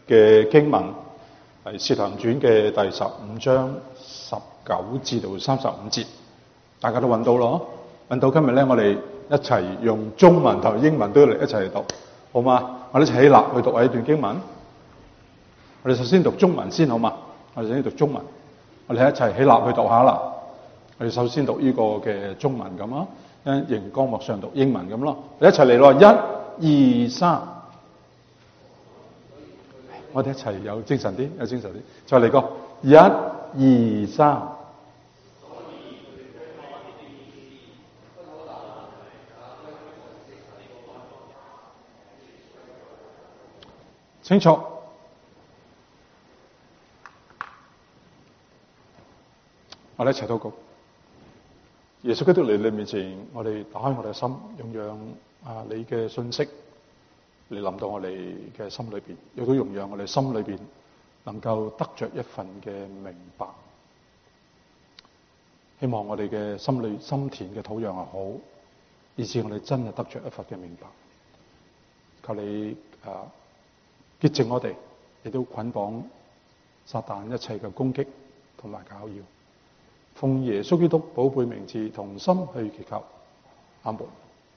嘅經文係《使徒行傳》嘅第15章19至到35節，大家都揾到咯。揾到今日咧，我哋一齊用中文同英文都嚟一齊讀，好嘛？我哋一齊起立去讀呢段經文。我哋首先讀中文先，好嘛？我哋首先讀中文，我哋一齊起立去讀下啦。我哋首先讀呢個嘅中文咁啊，熒光幕上讀英文咁咯。我哋一齊嚟咯，1、2、3。我哋一齊有精神啲，有精神啲，再嚟個1、2、3。清楚。我哋一齊禱告。耶穌基督嚟你面前，我哋打開我哋嘅心，容讓你嘅信息嚟臨到我哋嘅心裏邊，亦都容讓我哋心裏邊能夠得着一份嘅明白。希望我哋嘅心田嘅土壤係好，以致我哋真係得着一份嘅明白。求你潔淨我哋，亦都捆綁撒旦一切嘅攻擊同埋攪擾。奉耶穌基督寶貝名字，同心去祈求，阿門。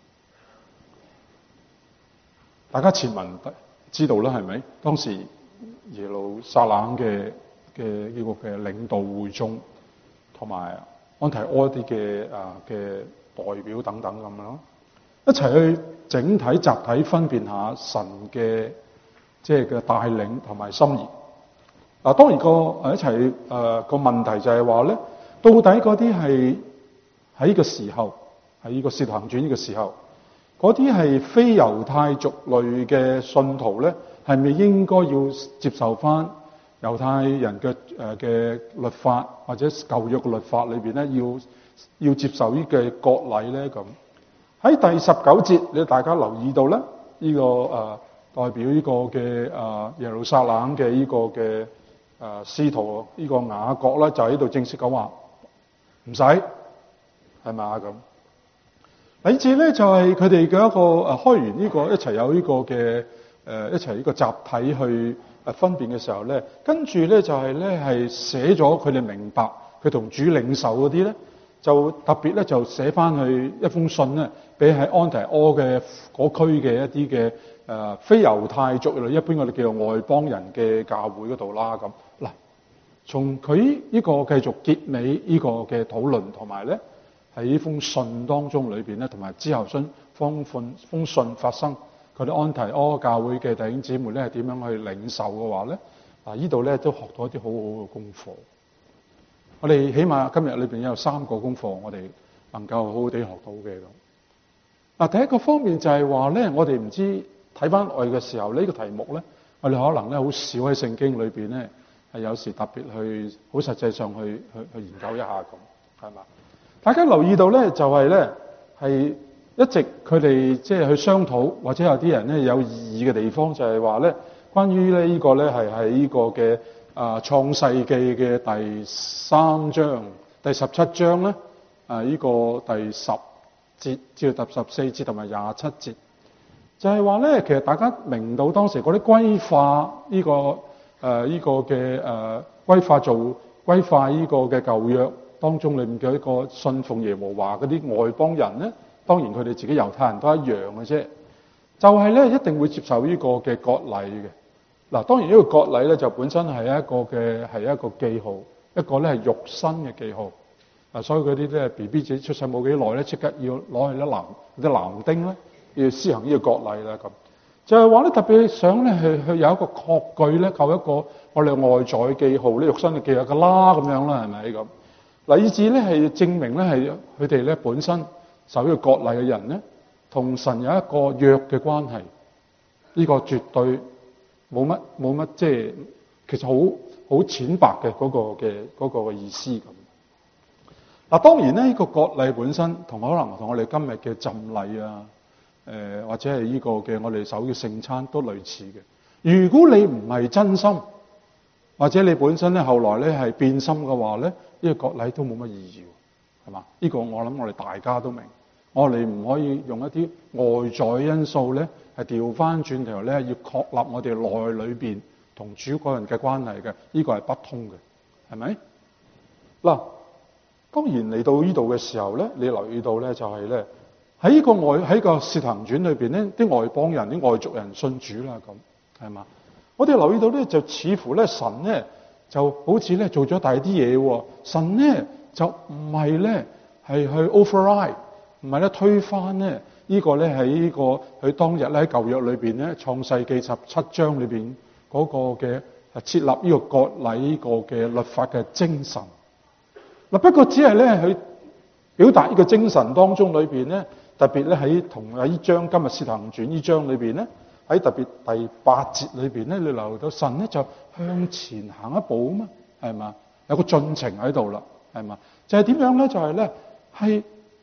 大家前文知道啦，係咪？當時耶路撒冷嘅呢個嘅領導會眾，同埋安提阿啲嘅代表等等咁樣，一齊去整體集體分辨下神嘅即係嘅帶領同埋心意。當然一齊個問題就係話咧，到底嗰啲係喺呢個時候，喺呢個使徒行傳呢個時候，嗰啲係非猶太族類嘅信徒咧，係咪應該要接受翻猶太人嘅律法或者舊約嘅律法裏邊咧，要接受呢個割禮咧？咁喺第19節，你大家留意到咧，呢個代表呢個嘅耶路撒冷嘅呢個嘅使徒呢個雅各咧，就喺度正式講話唔使，係咪啊咁？第次咧就係佢哋嘅一個開完呢個一齊有呢個嘅一齊呢個集體去分辨嘅時候咧，跟住咧就係咧係寫咗佢哋明白佢同主領受嗰啲咧，就特別咧就寫翻去一封信咧，俾喺安提阿嘅嗰區嘅一啲嘅非猶太族類，一般我哋叫做外邦人嘅教會嗰度啦咁。嗱，從佢呢個繼續結尾呢個嘅討論，同埋咧喺呢封信當中裏邊咧，同埋之後封信發生，佢哋安提阿教會嘅弟兄姊妹咧係點樣去領受嘅話咧，呢度咧都學到一啲好好嘅功課。我哋起碼今日裏邊有3個功課，我哋能夠好好地學到嘅咁。第一個方面就係話咧，我哋唔知睇翻我哋嘅時候呢個題目咧，我哋可能咧好少喺聖經裏邊咧係有時特別去好實際上去研究一下咁，係嘛？大家留意到咧，就係咧係一直佢哋即係去商討，或者有啲人咧有異議嘅地方，就係話咧關於咧呢個咧係喺呢個嘅創世記嘅第3章、第17章咧呢個第10節至到第14節同埋27節，就係話咧其實大家明到當時嗰啲歸化呢個嘅歸化呢個嘅舊約當中裏面嘅一個信奉耶和華嗰啲外邦人咧，當然佢哋自己猶太人都一樣嘅啫，就係咧一定會接受呢個嘅割禮嘅。嗱，當然呢個割禮咧就本身係一個記號，一個咧係肉身嘅記號。所以嗰啲咧 BB 仔出世冇幾耐咧，即刻要攞去啲男丁咧，要施行呢個割禮啦咁。就係話咧特別想咧去有一個確據咧，靠一個我哋外在記號咧，肉身嘅記號㗎啦咁樣啦，係咪咁？嗱，以至咧係證明咧係佢哋咧本身受呢個割禮嘅人咧，同神有一個約嘅關係。呢個絕對冇乜，即係其實好淺白嘅嗰個嘅意思咁。嗱，當然咧呢個割禮本身可能同我哋今日嘅浸禮啊，或者係呢個嘅我哋守嘅聖餐都類似嘅。如果你唔係真心，或者你本身咧後來咧係變心嘅話咧，呢個割禮都冇乜意義，係嘛？呢個我諗我哋大家都明。我哋唔可以用一啲外在因素咧係調翻轉頭咧，要確立我哋內裏邊同主個人嘅關係嘅，呢個係不通嘅，係咪？嗱，當然嚟到呢度嘅時候咧，你留意到咧就係咧喺個使徒行傳裏邊咧，啲外邦人、啲外族人信主啦，咁係嘛？我哋留意到咧，就似乎咧神咧就好似咧做咗大啲嘢喎。神咧就唔係咧係去 override， 唔係咧推翻咧呢個咧喺呢個佢當日咧喺舊約裏邊咧創世記17章裏邊嗰個嘅設立呢個割禮呢個嘅律法嘅精神。嗱，不過只係咧佢表達呢個精神當中裏邊咧，特別咧喺呢章今日使徒行傳呢章裏邊咧，喺特別第8節裏邊咧，你留意到神咧就向前行一步啊嘛，係嘛？有個進程喺度啦，係嘛？就係點樣咧？就係咧係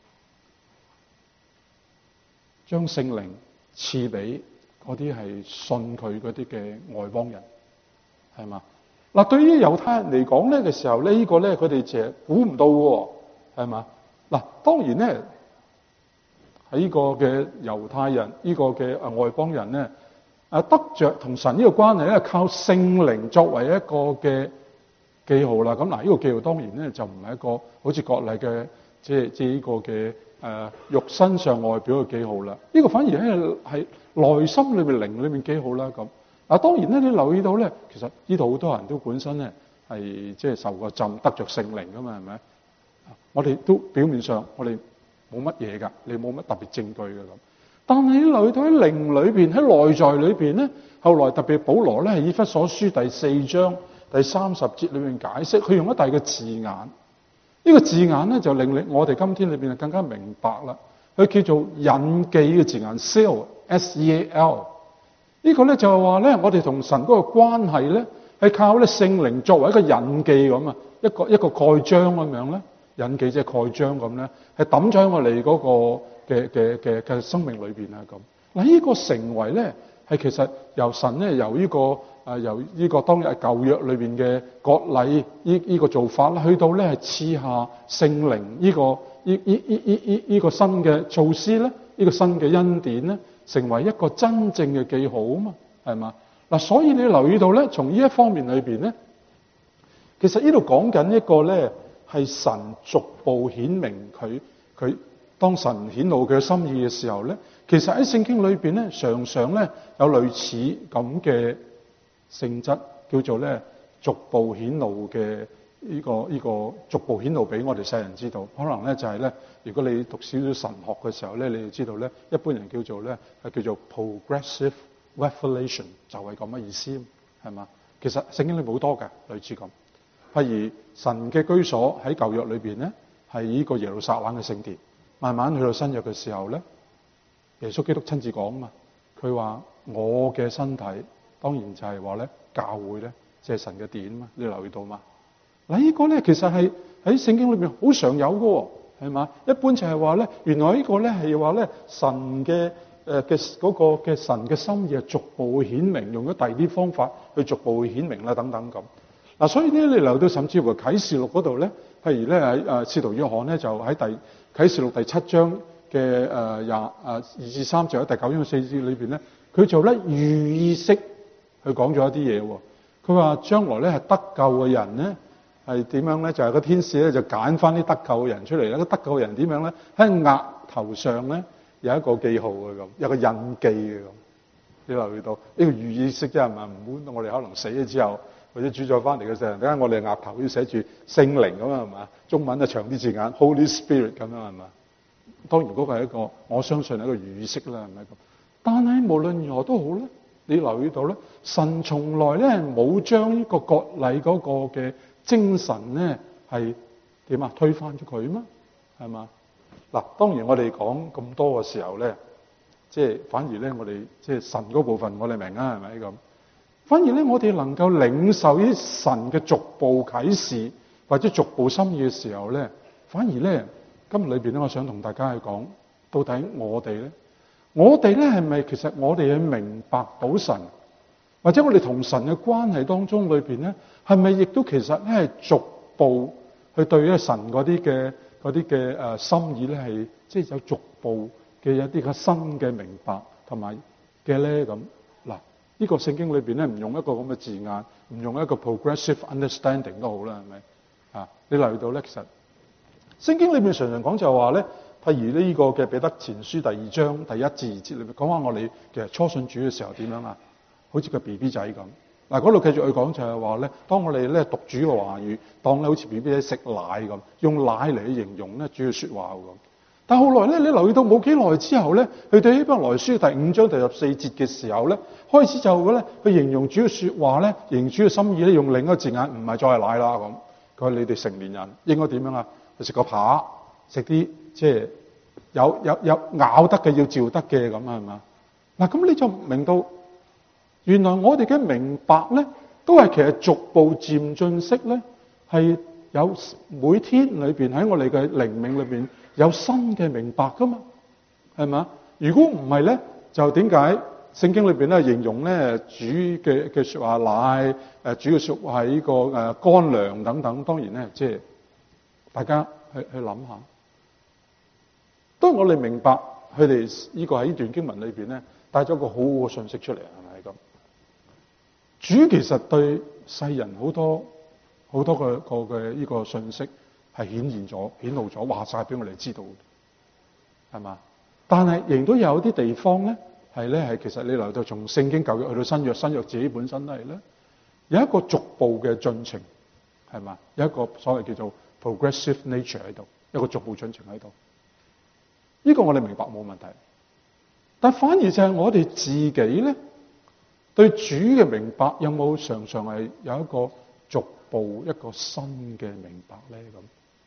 將聖靈賜俾嗰啲係信佢嗰啲嘅外邦人，係嘛？嗱，對於猶太人嚟講咧嘅時候咧，呢個咧佢哋就係估唔到喎，係嘛？嗱，當然咧喺呢個嘅猶太人，呢個嘅外邦人咧，得着同神呢個關係咧，靠聖靈作為一個嘅記號啦。咁嗱，呢個記號當然咧就唔係一個好似割禮嘅，即係呢個嘅肉身上外表嘅記號啦。呢個反而係內心裏面靈裏面記號啦。咁嗱，當然咧你留意到咧，其實呢度好多人都本身咧係即係受過浸得着聖靈噶嘛，係咪？我哋都表面上我哋冇乜嘢噶，你冇乜特別證據嘅咁。但係你留意到喺靈裏邊，喺內在裏邊咧，後來特別保羅咧係以弗所書第4章第30節裏面解釋，佢用一大個字眼。呢個字眼咧就令我哋今天裏邊就更加明白啦。佢叫做印記嘅字眼 ，seal S-E-A-L。呢個咧就係話咧，我哋同神嗰個關係咧係靠咧聖靈作為一個印記咁啊，一個蓋章咁樣咧，印記即係蓋章咁咧，係抌咗喺我哋嗰個嘅生命裏邊啊咁。嗱，呢個成為咧係其實由神咧由呢個當日舊約裏邊嘅割禮呢個做法啦，去到咧係賜下聖靈呢個新嘅措施咧，呢個新嘅恩典咧，成為一個真正嘅記號啊嘛，係嘛？嗱，所以你留意到咧，從呢一方面裏邊咧，其實呢度講緊一個咧係神逐步顯明佢當神顯露佢嘅心意嘅時候咧，其實喺聖經裏邊咧，常常咧有類似咁嘅性質，叫做咧逐步顯露嘅呢個逐步顯露俾我哋世人知道。可能咧就係咧，如果你讀少少神學嘅時候咧，你就知道咧，一般人叫做咧係叫做 progressive revelation， 就係咁嘅意思，係嘛？其實聖經裏好多嘅類似咁。譬如神嘅居所喺舊約裏邊咧，係呢個耶路撒冷嘅聖殿。慢慢去到新約嘅時候咧，耶穌基督親自講啊嘛，佢話我嘅身體，當然就係話咧教會咧，即係神嘅殿嘛，你留意到嘛？嗱，呢個咧其實係喺聖經裏邊好常有嘅，係嘛？一般就係話咧，原來呢個咧係話咧神嘅嗰個嘅神嘅心意係逐步顯明，用咗第二啲方法去逐步顯明啦，等等咁。嗱，所以咧你留到甚至乎啟示錄嗰度咧，譬如咧喺使徒約翰咧就喺啟示錄第7章嘅2至3節喺第9章嘅4節裏邊咧，佢就咧預意識去講咗一啲嘢喎。佢話將來咧係得救嘅人咧係點樣咧？就係個天使咧就揀翻啲得救嘅人出嚟咧。個得救嘅人點樣咧？喺額頭上咧有一個記號嘅咁，有個印記嘅咁。你留意到呢個預意識啫係嘛？唔好我哋可能死咗之後，或者主再翻嚟嘅時候，等間我哋額頭要寫住聖靈咁啊，係嘛？中文啊長啲字眼 Holy Spirit 咁樣係嘛？當然嗰個係一個我相信係一個預意識啦，係咪咁？但係無論如何都好咧，你留意到咧，神從來咧冇將呢個割禮嗰個嘅精神咧係點啊推翻咗佢嘛？係嘛？嗱，當然我哋講咁多嘅時候咧，即係反而咧我哋即係神嗰部分我哋明啊，係咪咁？反而咧，我哋能夠領受呢神嘅逐步啟示或者逐步心意嘅時候咧，反而咧今日裏邊咧，我想同大家去講，到底我哋咧係咪其實我哋去明白到神，或者我哋同神嘅關係當中裏邊咧，係咪亦都其實咧係逐步去對咧神嗰啲嘅心意咧係即係有逐步嘅一啲嘅新嘅明白同埋嘅咧咁嗱。 呢個聖經裏邊咧唔用一個咁嘅字眼，唔用一個 progressive understanding 都好啦，係咪啊？你留意到咧，其實聖經裏邊常常講就係話咧，譬如呢個嘅彼得前書第2章第1至2節裏邊講話我哋其實初信主嘅時候點樣啊？好似個 BB 仔咁。嗱，嗰度繼續去講就係話咧，當我哋咧讀主嘅話語，當咧好似 BB 仔食奶咁，用奶嚟去形容咧主嘅説話咁。但後來咧，你留意到冇幾耐之後咧，去到希伯來書第5章第14節嘅時候咧，開始就咧去形容主嘅説話咧，形容主嘅心意咧，用另一個字眼，唔係再係奶啦咁。佢話你哋成年人應該點樣啊？食個扒，食啲即係有咬得嘅，要嚼得嘅咁係嘛？嗱，咁你就明到原來我哋嘅明白咧，都係其實逐步漸進式咧，係有每天裏邊喺我哋嘅靈命裏邊有新嘅明白噶嘛，係嘛？如果唔係咧，就點解聖經裏邊咧形容咧主嘅説話奶，主嘅説話係呢個乾糧等等？當然咧，即係大家去諗下。當我哋明白佢哋呢個喺呢段經文裏邊咧，帶咗個好好嘅信息出嚟，係咪咁？主其實對世人好多嘅呢個信息係顯露咗，話晒俾我哋知道，係嘛？但係仍都有啲地方咧係其實你留到從聖經舊約去到新約，新約自己本身都係咧有一個逐步嘅進程，係嘛？有一個所謂叫做 progressive nature 喺度，一個逐步進程喺度。呢個我哋明白冇問題，但反而就係我哋自己咧對主嘅明白有冇常常係有一個逐步一個新嘅明白咧咁？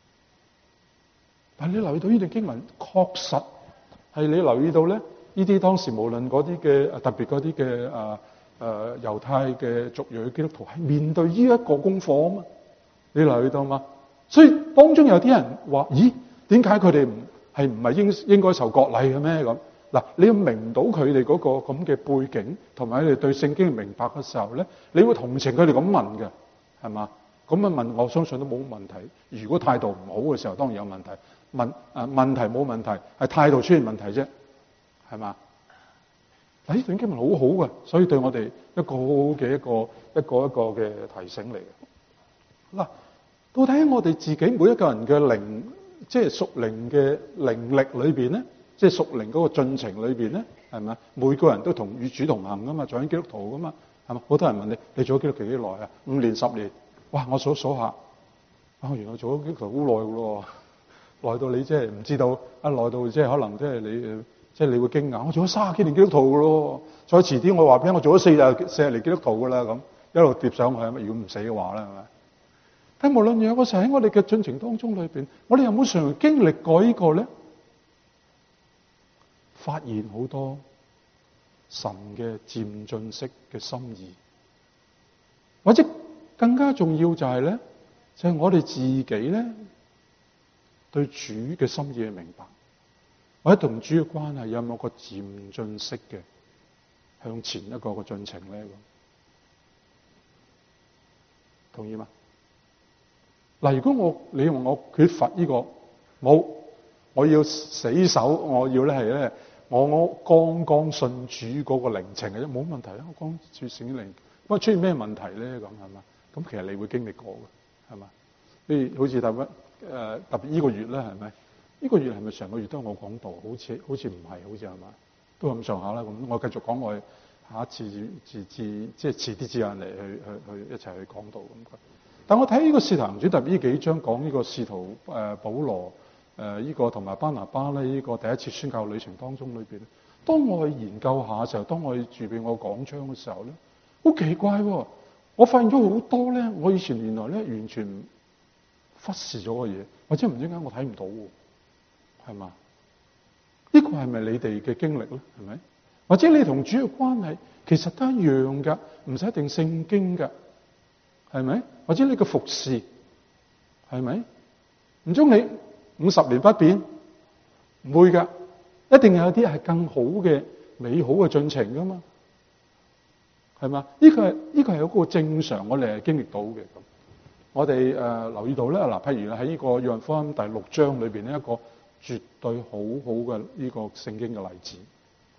但係你留意到呢段經文，確實係你留意到咧，呢啲當時無論嗰啲嘅特別嗰啲嘅猶太嘅族裔基督徒係面對呢一個功課啊嘛，你留意到嘛？所以當中有啲人話：咦，點解佢哋唔係應該受割禮嘅咩咁？嗱，你要明到佢哋嗰個咁嘅背景，同埋佢哋對聖經明白嘅時候咧，你會同情佢哋咁問嘅，係嘛？咁樣問，我相信都冇問題。如果態度唔好嘅時候，當然有問題。問題冇問題，係態度出現問題啫，係嘛？嗱，呢段經文好好嘅，所以對我哋一個好好嘅一個嘅提醒嚟嘅。嗱，到底我哋自己每一個人嘅靈，即係屬靈嘅靈力裏邊咧，即係屬靈嗰個進程裏邊咧，係咪？每個人都與主同行噶嘛，做緊基督徒噶嘛，係嘛？好多人問你做咗基督徒幾耐啊？5年10年？哇！我數下，原來做咗基督徒好耐噶咯，耐到你即係唔知道，耐到即係可能即係你即係你會驚訝，我做咗30幾年基督徒噶咯，再遲啲我話俾你，我做咗40年基督徒噶啦，咁一路疊上去，如果唔死嘅話咧，係咪？但無論有個時候喺我哋嘅進程當中裏邊，我哋有冇常經歷過呢個咧？發現好多神嘅漸進式嘅心意，或者更加重要就係咧，就係我哋自己咧對主嘅心意嘅明白，或者同主嘅關係有冇個漸進式嘅向前一個進程咧？咁同意嗎？嗱，如果你問我缺乏呢個冇，我要死守，我要咧係咧，我剛剛信主嗰個靈程嘅啫，冇問題啊！我剛住聖靈，不過出現咩問題咧？咁係嘛？咁其實你會經歷過嘅，係嘛？譬如好似特別呢個月咧，係咪？呢個月係咪成個月都係我講道？好似唔係，好似係嘛？都咁上下啦。咁我繼續講，我下一次即係遲啲至有人嚟去一齊去講道咁。但我睇呢個使徒行傳特別呢幾章講呢個使徒保羅呢個同埋巴拿巴咧呢個第一次宣教旅程當中裏邊，當我去研究下嘅時候，當我去預備我講章嘅時候咧，好奇怪喎！我發現咗好多咧，我以前原來咧完全忽視咗嘅嘢，或者唔知點解我睇唔到喎，係嘛？呢個係咪你哋嘅經歷咧？係咪？或者你同主嘅關係其實都一樣㗎，唔使一定聖經㗎，係咪？或者你嘅服侍係咪？唔通你50年不變？唔會㗎，一定有啲係更好嘅美好嘅進程㗎嘛，係嘛？呢個係一個正常我哋係經歷到嘅。咁我哋留意到咧，嗱，譬如喺呢個約翰福音第6章裏邊呢一個絕對好好嘅呢個聖經嘅例子。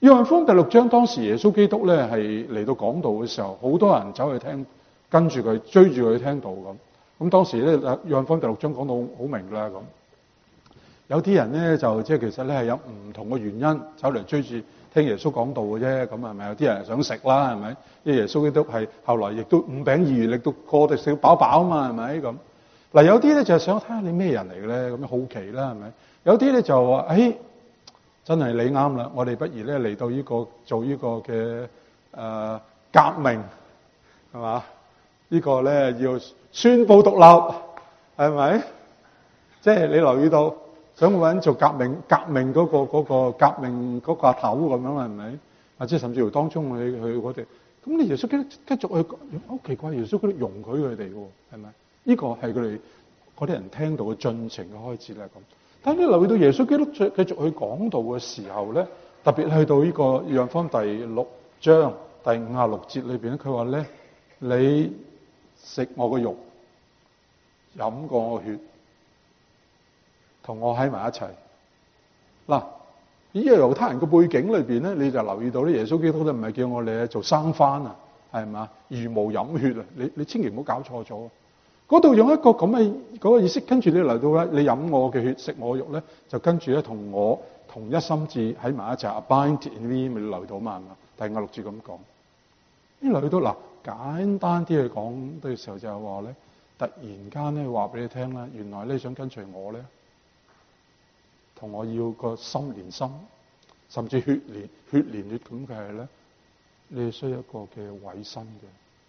約翰福音第6章，當時耶穌基督咧係嚟到講道嘅時候，好多人走去聽，跟住佢追住佢聽道咁。咁當時咧，約翰福音第6章講到好明啦咁。有啲人咧就即係其實咧係有唔同嘅原因走嚟追住聽耶穌講道嘅啫。咁係咪有啲人想食啦？係咪？因為耶穌基督係後來亦都5餅2魚力到個個食飽飽啊嘛？係咪咁？嗱，有啲咧就係想睇下你咩人嚟嘅咧，咁樣好奇啦，係咪？有啲咧就話，真係你啱啦，我哋不如咧嚟到呢個做呢個嘅革命，係嘛？呢個咧要宣佈獨立，係咪？即係你留意到想揾做革命嗰個革命嗰個頭咁樣，係咪？或者甚至乎當中去我哋，咁你耶穌基督繼續去，好奇怪，耶穌基督容許佢哋喎，係咪？呢個係佢哋嗰啲人聽到嘅進程嘅開始咧咁。但係你留意到耶穌基督繼續去講道嘅時候咧，特別去到呢個約翰福音第6章第56節裏邊咧，佢話咧：你食我嘅肉，飲過我嘅血，同我喺埋一齊。嗱，呢個猶太人嘅背景裏邊咧，你就留意到咧，耶穌基督都唔係叫我哋做生番啊，係嘛？茹毛飲血啊！你千祈唔好搞錯咗。嗰度用一個咁嘅嗰個意思，跟住你嚟到咧，你飲我嘅血，食我肉咧，就跟住咧同我同一心志喺埋一齊 ，abide in me， 咪留到嘛？第56節咁講。呢留到嗱，簡單啲去講嘅時候就係話咧，突然間咧話俾你聽啦，原來你想跟隨我咧，同我要個心連心，甚至血連血咁嘅係咧，你係需要一個嘅委身嘅。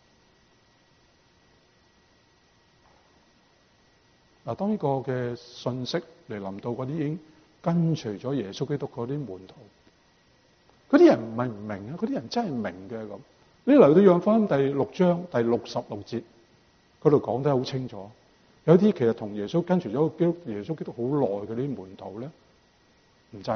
嗱，當呢個嘅信息嚟臨到嗰啲已經跟隨咗耶穌基督嗰啲門徒，嗰啲人唔係唔明啊，嗰啲人真係明嘅咁。你嚟到約翰福音第6章第66節嗰度講得好清楚，有啲其實同耶穌跟隨咗耶穌基督好耐嘅啲門徒咧，唔制啊，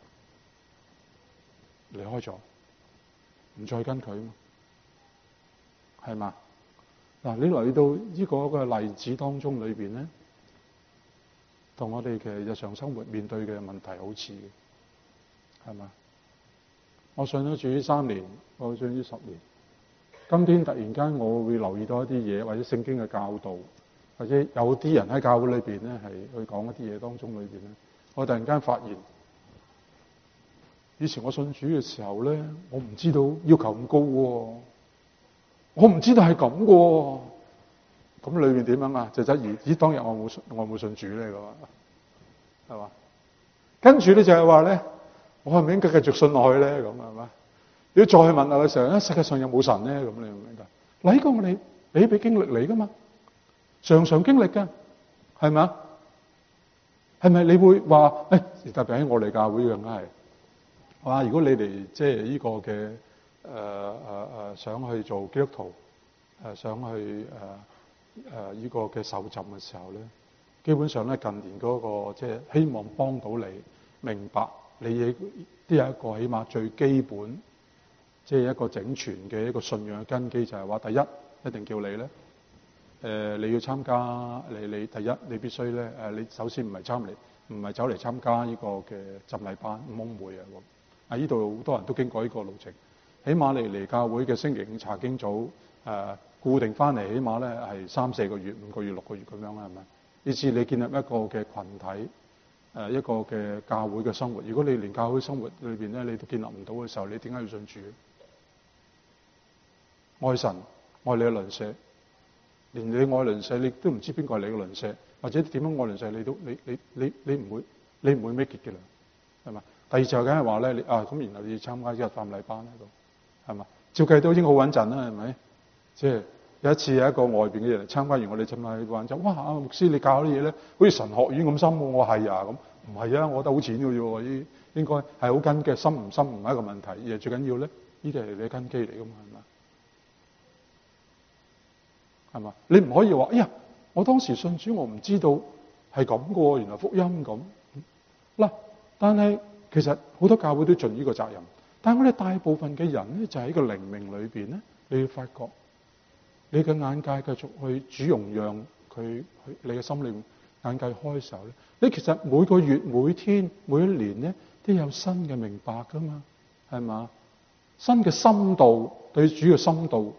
離開咗，唔再跟佢啊嘛，係嘛？嗱，你嚟到呢個嘅例子當中裏邊咧，同我哋嘅日常生活面對嘅問題好似嘅，係嘛？我信咗主3年，我信咗10年，今天突然間我會留意到一啲嘢，或者聖經嘅教導，或者有啲人喺教會裏邊咧係去講一啲嘢當中裏邊咧，我突然間發現，以前我信主嘅時候咧，我唔知道要求咁高喎，我唔知道係咁喎。咁裏面點樣啊？就質疑，當日我冇信主咧，咁啊，係嘛？跟住咧就係話咧，我係咪應該繼續信落去咧？咁係嘛？如果再去問下嘅時候，世界上有冇神咧？咁你明唔明㗎？嗱，呢個我哋俾經歷你㗎嘛，常常經歷㗎，係咪？係咪你會話特別喺我哋教會嘅，梗係哇！如果你哋即係呢個嘅想去做基督徒，想去呢個嘅受浸嘅時候咧，基本上咧近年嗰個即係希望幫到你明白，你亦都有一個起碼最基本，即係一個整全嘅一個信仰嘅根基，就係話第一定叫你咧，你要參加你第一你必須咧你首先唔係走嚟參加呢個嘅浸禮班，唔好誤會啊！呢度好多人都經過呢個路程，起碼你嚟教會嘅星期5查經組固定翻嚟，起碼咧係3-4個月、5個月、6個月咁樣啦，係咪？以至你建立一個嘅群體，一個嘅教會嘅生活。如果你連教會生活裏邊咧，你都建立唔到嘅時候，你點解要信主？愛神，愛你嘅鄰舍，連你愛鄰舍，你都唔知邊個係你嘅鄰舍，或者點樣愛鄰舍，你唔會 make it 嘅啦，係嘛？第二就梗係話咧，咁然後你要參加呢個浸禮班喺度，係嘛？照計都已經好穩陣啦，係咪？即係有一次有一個外邊嘅人嚟參加完我哋浸禮班就哇，牧師你教啲嘢咧，好似神學院咁深喎。我係啊，咁唔係啊，我覺得好淺嘅啫喎，應該係好根嘅，深唔深唔係一個問題，而係最緊要咧，呢啲係你嘅根基嚟㗎嘛，係嘛？係嘛？你唔可以話，哎呀，我當時信主我唔知道係咁嘅喎，原來福音咁嗱。但係其實好多教會都盡呢個責任，但係我哋大部分嘅人咧，就喺個靈命裏邊咧，你要發覺你嘅眼界繼續去主容讓佢去，你嘅心靈眼界開嘅時候咧，你其實每個月、每天、每一年咧都有新嘅明白噶嘛， 係嘛？新嘅深度，對主嘅深度，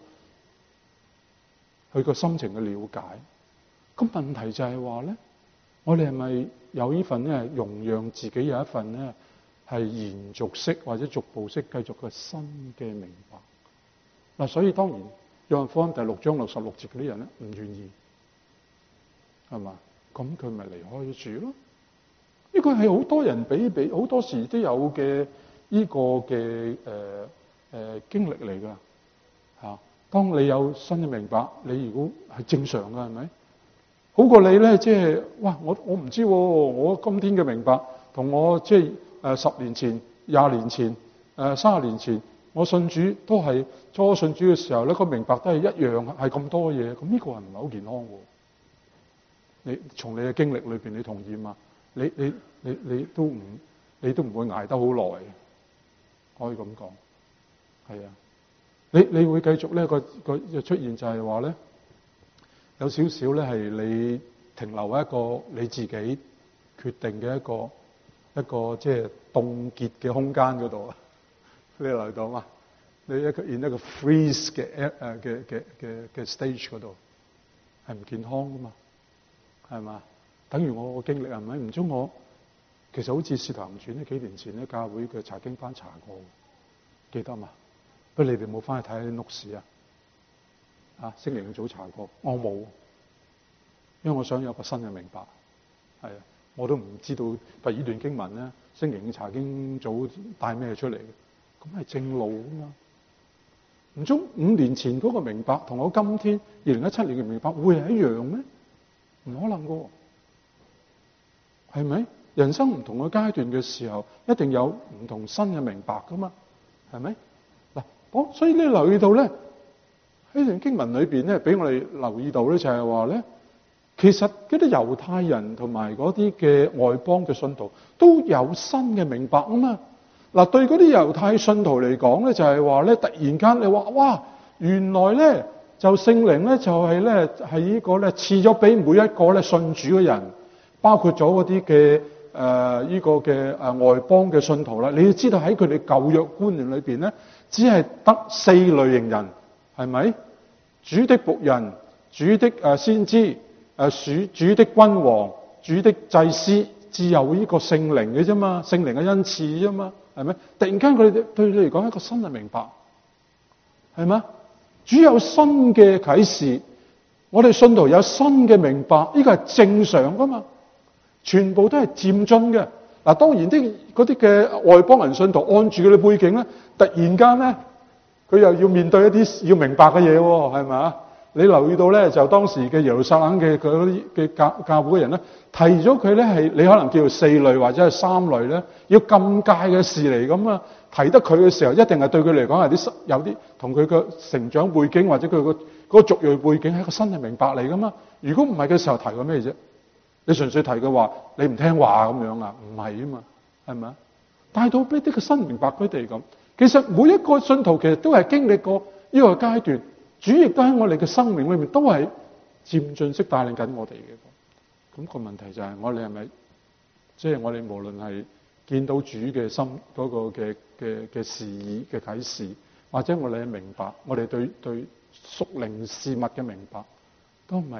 佢個心情嘅了解。咁問題就係話咧，我哋係咪有呢份咧，容讓自己有一份咧係延續式或者逐步式繼續嘅新嘅明白？嗱，所以當然約翰福音第6章66節嗰啲人咧唔願意，係嘛？咁佢咪離開咗主咯？呢個係好多人比好多時都有嘅呢個嘅經歷嚟㗎嚇。當你有新嘅明白，你如果係正常㗎，係咪？好過你咧，即係哇！我唔知喎，我今天嘅明白同我即係10年前、20年前、30年前，我信主都係初信主嘅時候咧，個明白都係一樣，係咁多嘢。咁呢個係唔係好健康喎？你從你嘅經歷裏邊，你同意嘛？你都唔會捱得好耐，可以咁講，係啊。你會繼續咧個出現就係話咧，有少少咧係你停留喺一個你自己決定嘅一個即係凍結嘅空間嗰度啊。你嚟到嘛？你一個 in 一個 freeze 嘅 stage 嗰度係唔健康噶嘛？係嘛？等於我個經歷係咪？唔中我其實好似《使徒行傳》呢幾年前咧，教會嘅查經班查過，記得嘛？不過你哋冇翻去睇啲 notes 啊？星期五早查過，我冇，因為我想有個新嘅明白。係啊，我都唔知道第二段經文咧，星期五查經早帶咩出嚟嘅？咁係正路啊嘛。唔中5年前嗰個明白同我今天2017年嘅明白會係一樣咩？唔可能㗎，係咪？人生唔同嘅階段嘅時候，一定有唔同新嘅明白㗎嘛，係咪？嗱，所以你留意到咧，喺段經文裏邊咧，俾我哋留意到咧，就係話咧，其實嗰啲猶太人同埋嗰啲嘅外邦嘅信徒都有新嘅明白啊嘛。嗱，對嗰啲猶太信徒嚟講咧，就係話咧，突然間你話哇，原來咧就聖靈咧就係咧係呢個咧賜咗俾每一個咧信主嘅人，包括咗嗰啲嘅呢個嘅外邦嘅信徒啦。你要知道喺佢哋舊約觀念裏邊咧，只係得4類型人，係咪？主的僕人、主的先知、主的君王、主的祭司，只有呢個聖靈嘅啫嘛，聖靈嘅恩賜啫嘛。係咪？突然間佢哋對你嚟講一個新嘅明白，係咪？主有新嘅啟示，我哋信徒有新嘅明白，呢個係正常噶嘛？全部都係漸進嘅。嗱，當然嗰啲嘅外邦人信徒按住佢哋背景咧，突然間咧，佢又要面對一啲要明白嘅嘢喎，係咪啊？你留意到咧，就當時嘅耶路撒冷嘅嗰啲嘅教會嘅人咧，提咗佢咧係你可能叫做4類或者係3類咧，要禁戒嘅事嚟咁啊！提得佢嘅時候，一定係對佢嚟講係有啲同佢嘅成長背景或者佢嗰個族裔背景係一個新嘅明白嚟噶嘛？如果唔係嘅時候提過咩啫？你純粹提嘅話，你唔聽話咁樣啊？唔係啊嘛，係咪啊？帶到俾啲個新明白佢哋咁。其實每一個信徒其實都係經歷過呢個階段。主亦都喺我哋嘅生命裏面都係漸進式帶領緊我哋嘅。咁個問題就係我哋係咪即係我哋無論係見到主嘅心嗰個嘅示意嘅啟示，或者我哋嘅明白，我哋對屬靈事物嘅明白，都唔係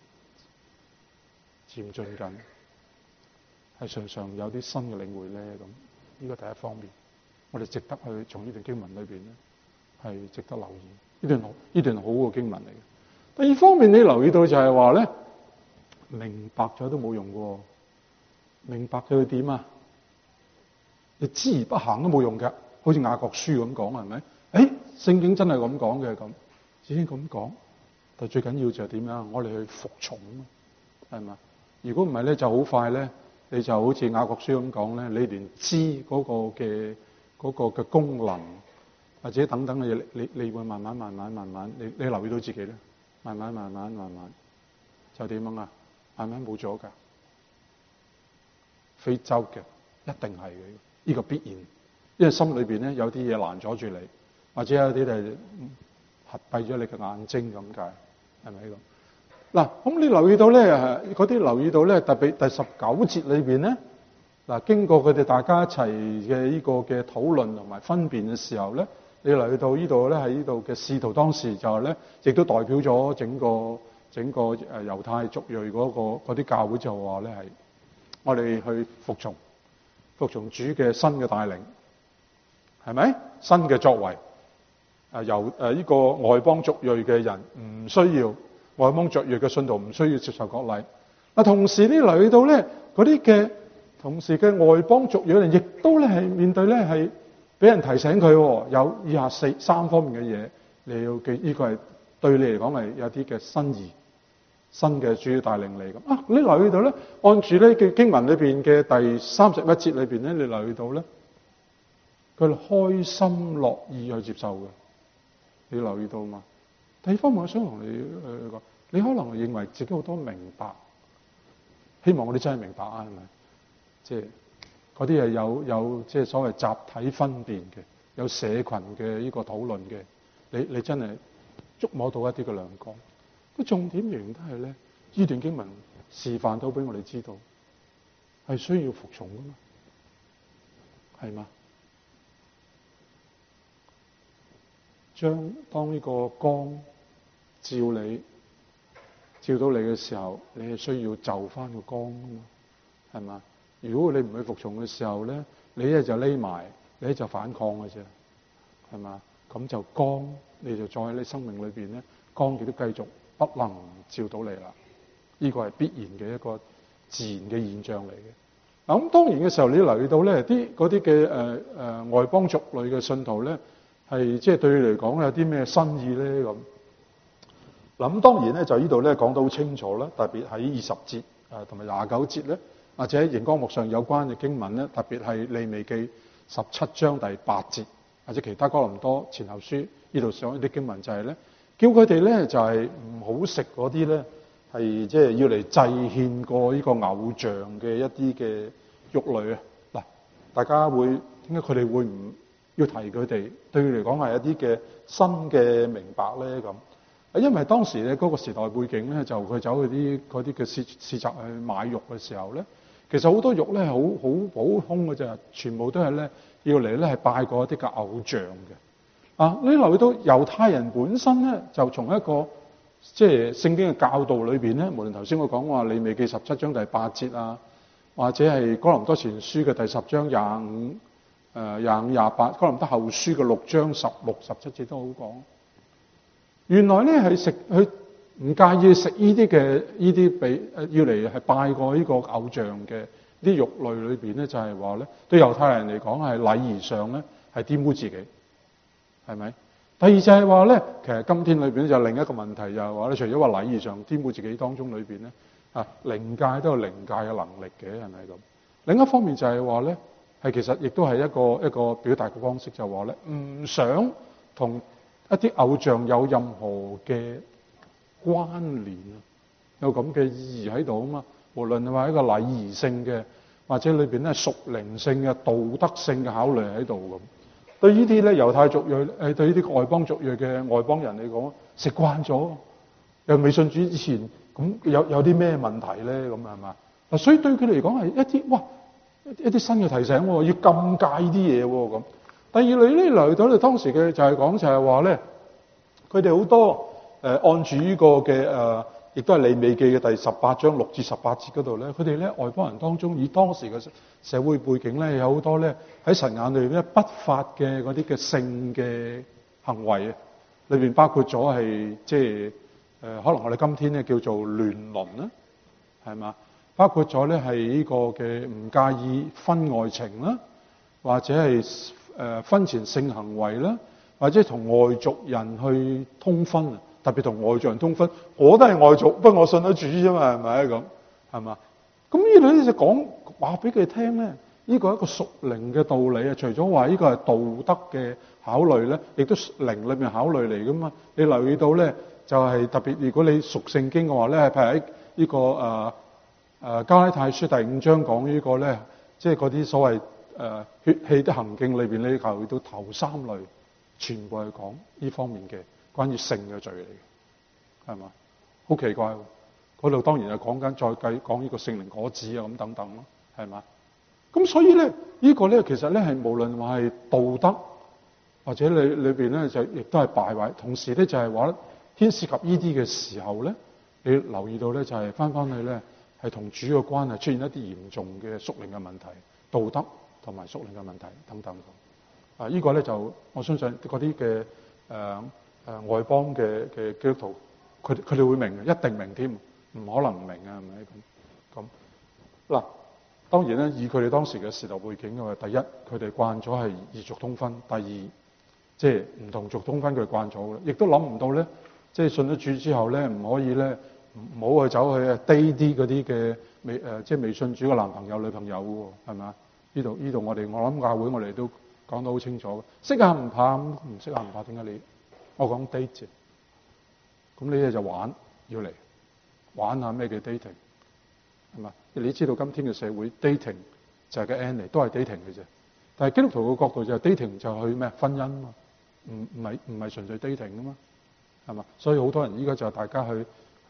漸進緊，係常常有啲新嘅領會咧。咁呢個第一方面，我哋值得去從呢段經文裏邊咧係值得留意。呢段好嘅經文嚟嘅。第二方面，你留意到就係話咧，明白咗都冇用嘅。明白佢點啊？你知而不行都冇用嘅。好似雅各書咁講，係咪？聖經真係咁講嘅，咁已經咁講。但最緊要就係點樣？我哋去服從啊嘛，係嘛？如果唔係咧，就好快咧，你就好似雅各書咁講咧，你連知嗰個嘅功能，或者等等嘅嘢，你會慢慢，你留意到自己咧，慢慢就點樣啊？慢慢冇咗㗎，非洲嘅一定係嘅，呢個必然，因為心裏邊咧有啲嘢攔阻住你，或者有啲係合閉咗你嘅眼睛咁解，係咪咁？嗱，咁你留意到咧，嗰啲留意到咧，特別第19節裏邊咧， 嗱，經過佢哋大家一齊嘅呢個嘅討論同埋分辨嘅時候咧，你嚟到呢度咧，喺呢度嘅使徒當時就係咧，亦都代表咗整個猶太族裔嗰啲教會，就話咧係我哋去服從主嘅新嘅帶領，係咪新嘅作為？由呢個外邦族裔嘅人唔需要，外邦族裔嘅信徒唔需要接受割禮。同時呢嚟到咧嗰啲嘅同時嘅外邦族裔人，亦都咧係面對咧係俾人提醒佢有以下三方面嘅嘢，你要記，呢個係對你嚟講係有啲嘅新意、新嘅主要帶領你咁。你嚟到咧，按住呢嘅經文裏邊嘅第31節裏邊咧，你嚟到咧，佢開心樂意去接受嘅。你留意到嘛？第二方面，我想同你講，你可能認為自己好多明白，希望我哋真係明白啊，係咪？即係嗰啲係有即係所謂集體分辨嘅，有社群嘅呢個討論嘅，你真係觸摸到一啲嘅亮光。個重點仍然都係咧，呢段經文示範到俾我哋知道，係需要服從噶嘛，係嘛？當呢個光照到你嘅時候，你係需要就翻個光噶嘛，係嘛？如果你唔去服從嘅時候咧，你一就匿埋，你一就反抗嘅啫，係嘛？咁就光，你就再喺你生命裏邊咧，光亦都繼續不能照到你啦。呢個係必然嘅一個自然嘅現象嚟嘅。咁當然嘅時候，你留意到咧，嗰啲嘅外邦族類嘅信徒咧，係即係對你嚟講有啲咩新意咧咁？咁當然咧就呢度咧講得好清楚啦，特別喺20節同埋29節咧，或者熒光幕上有關嘅經文咧，特別係利未記17章第8節，或者其他哥林多前後書呢度上一啲經文就係咧，叫佢哋咧就係唔好食嗰啲咧係即係要嚟祭獻過呢個偶像嘅一啲嘅肉類啊！嗱，大家會點解佢哋會唔要提佢哋？對佢嚟講係一啲嘅新嘅明白咧咁。因為當時咧嗰個時代背景咧，就佢走去嗰啲嘅市集去買肉嘅時候咧，其實好多肉咧係好普通嘅啫，全部都係咧要嚟咧係拜過一啲嘅偶像嘅。你留意到猶太人本身咧，就從一個即係聖經嘅教導裏邊咧，無論頭先我講話利未記17章第8節啊，或者係哥林多前書嘅第10章25、25、28，哥林多後書嘅6章16、17節都好講。原來咧係佢唔介意食呢啲俾要嚟係拜過呢個偶像嘅啲肉類裏邊咧，就係話咧對猶太人嚟講係禮儀上咧係玷污自己，係咪？第二就係話咧，其實今天裏邊就另一個問題就係話咧，除咗話禮儀上玷污自己當中裏邊咧，靈界都有靈界嘅能力嘅，係咪咁？另一方面就係話咧，係其實亦都係一個表達嘅方式，就係話咧唔想同一啲偶像有任何嘅關聯啊，有咁嘅意義喺度啊嘛。無論係話一個禮儀性嘅，或者裏邊咧屬靈性嘅、道德性嘅考慮喺度咁。對呢啲咧猶太族裔對呢啲外邦族裔嘅外邦人嚟講，食慣咗，又未信主之前，咁有啲咩問題咧？咁係嘛？嗱，所以對佢嚟講係一啲新嘅提醒，要禁戒啲嘢咁。第二類呢嚟到咧，當時嘅就係講就係話咧，佢哋好多按住呢個嘅亦都係利未記嘅第18章6至18節嗰度咧，佢哋咧外邦人當中以當時嘅社會背景咧，有好多咧喺神眼裏邊咧不法嘅嗰啲嘅性嘅行為啊，裏邊包括咗係即係可能我哋今天咧叫做亂倫啦，係嘛？包括咗咧係呢個嘅唔介意婚外情啦，或者係婚前性行為啦，或者同外族人去通婚啊，特別同外族人通婚，我都係外族，不過我信得主啫嘛，係咪咁？係嘛？咁呢度咧就講話俾佢聽咧，呢個係一個屬靈嘅道理啊。除咗話呢個係道德嘅考慮咧，亦都靈裏面考慮嚟噶嘛。你留意到咧，就係特別如果你熟聖經嘅話咧，譬如喺呢個加拉太書第5章講呢個咧，即係嗰啲所謂血氣的行徑裏邊咧，求到頭3類，全部係講呢方面嘅關於性嘅罪嚟嘅，係嘛？好奇怪喎！嗰度當然係講緊再講呢個聖靈果子啊咁等等咯，係嘛？ 咁所以咧，呢個咧其實咧係無論話係道德或者你裏邊咧就亦都係敗壞，同時咧就係話牽涉及呢啲嘅時候咧，你留意到咧就係翻去咧係同主嘅關係出現一啲嚴重嘅屬靈嘅問題、道德同埋屬靈嘅問題等等。呢個咧就我相信嗰啲嘅外邦嘅基督徒，佢哋會明嘅，一定明添，唔可能唔明啊，係咪咁？嗱，當然咧，以佢哋當時嘅時代背景嘅話，第一佢哋慣咗係異族通婚，第二即係唔同族通婚佢哋慣咗嘅，亦都諗唔到咧，即係信咗主之後咧，唔可以咧唔好去走去低啲嗰啲嘅即係未信主嘅男朋友女朋友喎，係咪啊？呢度我諗教會我哋都講得好清楚嘅，識下唔怕，唔識下唔怕，點解你？我講 date 啫，咁你哋就玩，要嚟玩下咩叫 dating， 係嘛？你知道今天嘅社會 dating 就係個 end 嚟，都係 dating 嘅啫。但係基督徒嘅角度就係 dating 就去咩婚姻啊嘛，唔係純粹 dating 啊嘛，係嘛？所以好多人依家就大家去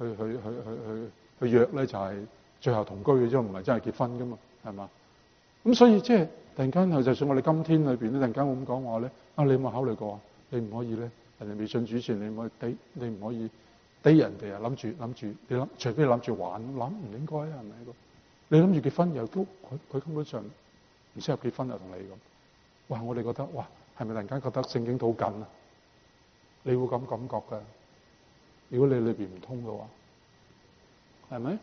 約咧，就係最後同居嘅啫，唔係真係結婚噶嘛，係嘛？咁所以即係突然間就算我哋今天裏邊咧，突然間咁講話咧，你有冇考慮過？你唔可以咧，人哋未信主前，你唔可以 date，你唔可以 date人哋啊！諗住你諗，除非你諗住玩，諗唔應該啊，係咪？你諗住結婚又都佢根本上唔適合結婚啊，同你咁。哇！我哋覺得哇，係咪突然間覺得聖經都好緊啊？你會咁感覺㗎？如果你裏邊唔通嘅話，係咪？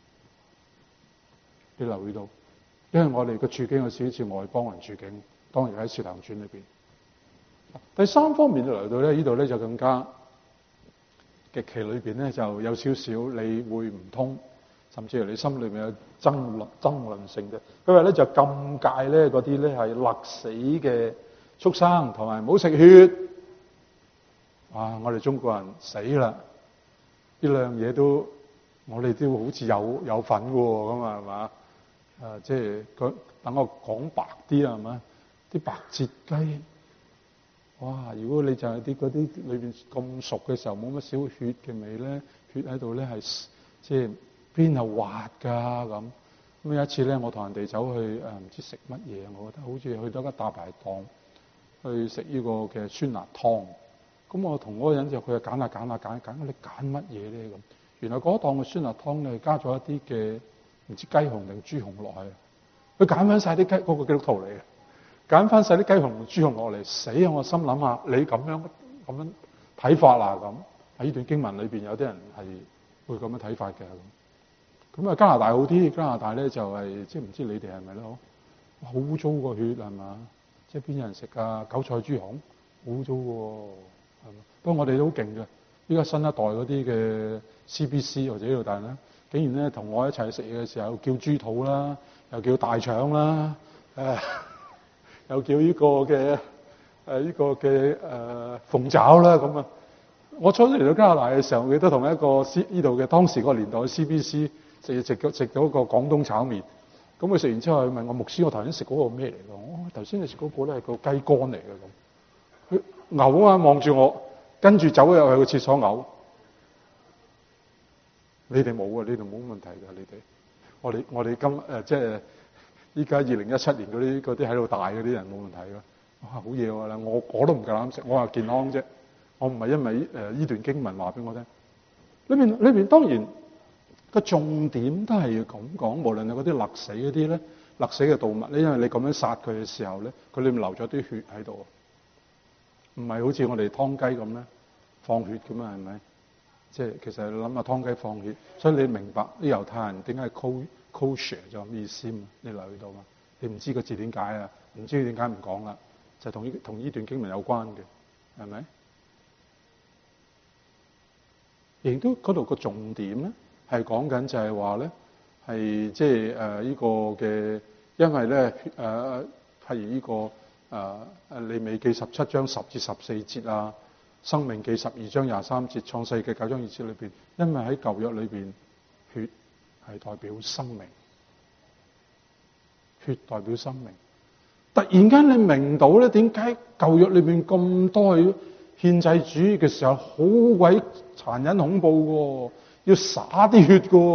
你留意到，因為我哋嘅處境有少少似外邦人處境，當然喺《使徒行傳》裏邊。第三方面就嚟到咧，呢度咧就更加極其裏邊咧就有少少你會唔通，甚至乎你心裏面有爭論性嘅。佢話咧就禁戒咧嗰啲咧係勒死嘅畜生，同埋唔好食血。哇！我哋中國人死啦，呢兩樣嘢都我哋都好似有份嘅喎，咁啊係嘛？即係等我講白啲係嘛？啲白切雞。哇！如果你就係嗰啲裏邊咁熟嘅時候，冇乜少血嘅味咧，血喺度咧係即係邊係滑㗎咁。咁有一次咧，我同人哋走去唔知食乜嘢，我覺得好似去到一間大排檔去食呢個嘅酸辣湯。咁我同嗰個人就佢就揀，你揀乜嘢咧咁？原來嗰檔嘅酸辣湯咧加咗一啲嘅唔知雞紅定豬紅落去，佢揀翻晒啲雞嗰個基督徒嚟嘅。揀翻晒啲雞紅同豬紅落嚟，死啊！我心諗下，你咁樣睇法啦咁。喺呢段經文裏邊，有啲人係會咁樣睇法嘅咁。咁啊，加拿大好啲，加拿大咧就係即係唔知你哋係咪咯？好污糟個血係嘛？即係邊有人食啊？韭菜豬紅好污糟喎，係嘛？不過我哋都好勁嘅，依家新一代嗰啲嘅 CBC 或者呢度大咧，竟然咧同我一齊食嘢嘅時候叫豬肚啦，又叫大腸啦，又叫呢個嘅鳳爪啦咁啊！我初初嚟到加拿大嘅時候，我記得同一個呢度嘅當時個年代嘅 CBC 食咗個廣東炒麵。咁佢食完之後，佢問我牧師：我頭先食嗰個咩嚟㗎？我頭先你食嗰個咧係個雞肝嚟嘅咁。佢嘔啊，望住我，跟住走入去個廁所嘔。你哋冇啊？你哋冇問題㗎，你哋。我哋即係。依家2017年嗰啲喺度大嗰啲人冇問題㗎，哇好嘢喎啦！我都唔夠膽食，我話健康啫，我唔係因為呢段經文話俾我聽。裏邊當然個重點都係要咁講，無論係嗰啲勒死嗰啲咧，勒死嘅動物咧，因為你咁樣殺佢嘅時候咧，佢裏面留咗啲血喺度，唔係好似我哋劏雞咁咧放血咁啊，係咪？即係其實你諗下劏雞放血，所以你明白啲猶太人點解係kosher 就咁意思嘛？你留意到嘛？你唔知個字點解啊？唔知點解唔講啦？就同呢段經文有關嘅，係咪？亦都嗰度個重點咧，係講緊就係話咧，係即係呢個嘅，因為咧譬如呢個利未記17章10至14節啊，生命記12章23節，創世記9章2節裏邊，因為喺舊約裏邊血係代表生命，血代表生命。突然間你明到咧，點解舊約裏邊咁多去獻祭主義嘅時候，好鬼殘忍恐怖嘅，要灑啲血嘅，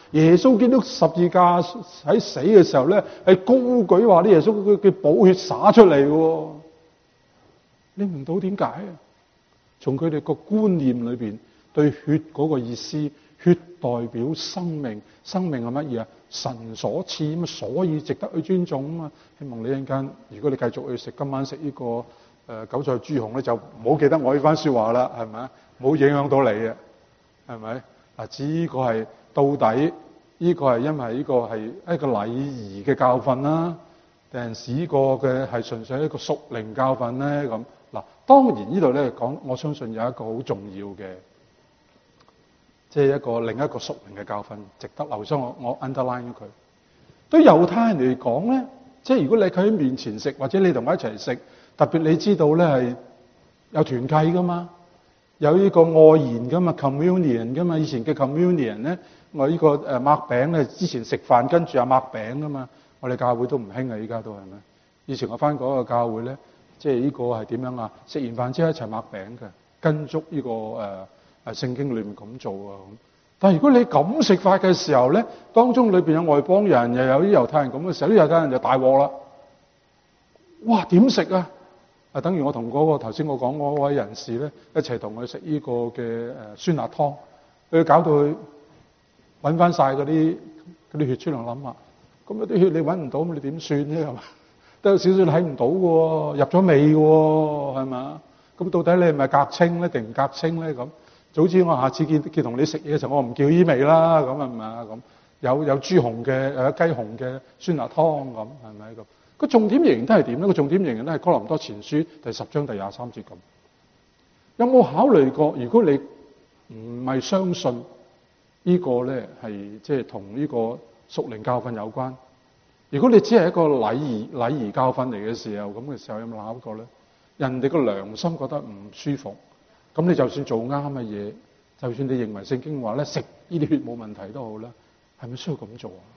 耶穌基督十字架喺死嘅時候咧，係高舉話啲耶穌嘅寶血灑出嚟喎。你唔到點解啊？從佢哋個觀念裏邊對血嗰個意思，血代表生命，生命係乜嘢啊？神所賜咁，所以值得去尊重啊嘛。希望你一陣間，如果你繼續去食今晚食呢個韭菜豬紅咧，就唔好記得我呢番説話啦，係咪啊？冇影響到你嘅，係咪？嗱，至於呢個係到底呢個係因為呢個係一個禮儀嘅教訓啦，定係呢個嘅係純粹一個屬靈教訓咧？咁嗱，當然呢度咧講，我相信有一個好重要嘅，即係另一個屬靈嘅教訓，值得留心。我 underline 咗佢。對猶太人嚟講咧，即係如果你喺面前食，或者你同我一齊食，特別你知道咧係有團契噶嘛，有呢個愛筵噶嘛 ，communion 噶嘛。以前嘅 communion 咧，我呢個擘餅咧，之前食飯跟住擘餅噶嘛。我哋教會都唔興啊，依家都係咪？以前我翻嗰個教會咧，即係呢個係點樣啊？食完飯之後一齊擘餅嘅，跟足呢個聖經裏面咁做啊。但係如果你咁食法嘅時候咧，當中裏邊有外邦人，又有啲猶太人咁嘅時候，啲猶太人就大禍啦。哇！點食啊？等於我同嗰個頭先我講嗰位人士咧，一齊同佢食呢個嘅酸辣湯，佢搞到佢揾翻晒嗰啲血出嚟，諗下，咁啲血你揾唔到，咁你點算咧？係嘛？都有少少睇唔到嘅喎，入咗味嘅喎，係嘛？咁到底你係咪隔清咧，定唔隔清咧？咁早知我下次見同你食嘢嘅時候，我唔叫依味啦，咁係咪啊？咁有豬紅嘅雞紅嘅酸辣湯咁，係咪咁？個重點仍然都係點咧？個重點仍然都係哥林多前書第10章第23節咁。有冇考慮過？如果你唔係相信呢個咧係即係同呢個屬靈教訓有關，如果你只係一個禮儀教訓嚟嘅時候，咁嘅時候有冇諗過咧？人哋個良心覺得唔舒服，咁你就算做啱嘅嘢，就算你認為聖經話咧食呢啲血冇問題都好啦，係咪需要咁做啊？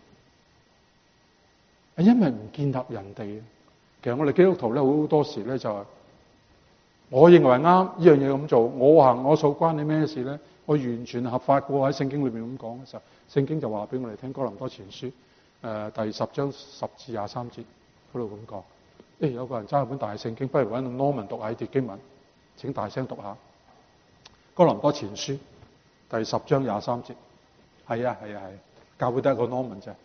係因為唔建立人哋。其實我哋基督徒咧好多時咧就係，我認為啱呢樣嘢咁做，我行我素，關你咩事咧？我完全合法嘅喎，喺聖經裏邊咁講嘅時候，聖經就話俾我哋聽，哥林多前書第10章10至23節嗰度咁講。有個人揸一本大聖經，不如揾 Norman 讀下呢段經文。請大聲讀下。哥林多前書第10章23節。係啊，教會得一個 Norman 啫。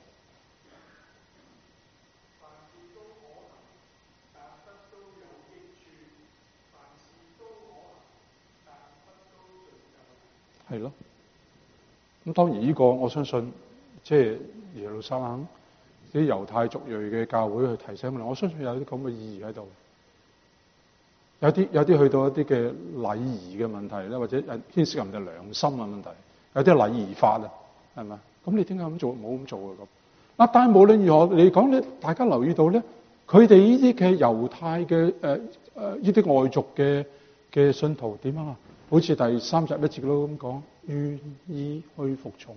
係咯。咁當然呢個我相信，即係耶路撒冷啲猶太族裔嘅教會去提醒我哋，我相信有啲咁嘅意義喺度。有啲去到一啲嘅禮儀嘅問題咧，或者牽涉人哋良心嘅問題，有啲禮儀法啊，係咪？咁你點解咁做？冇咁做啊咁。但係無論如何，你講咧，大家留意到咧，佢哋呢啲嘅猶太嘅呢啲外族嘅信徒點啊？好似第31節都咁講，願意去服從，